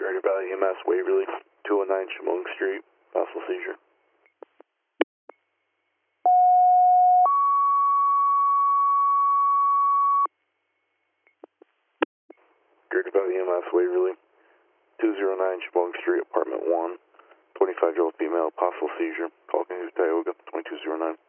Greater Valley EMS, Waverly, 209 Chemung Street, possible seizure. Greater Valley EMS, Waverly, 209 Chemung Street, apartment 1, 25-year-old female, possible seizure. Call King Tioga, 2209.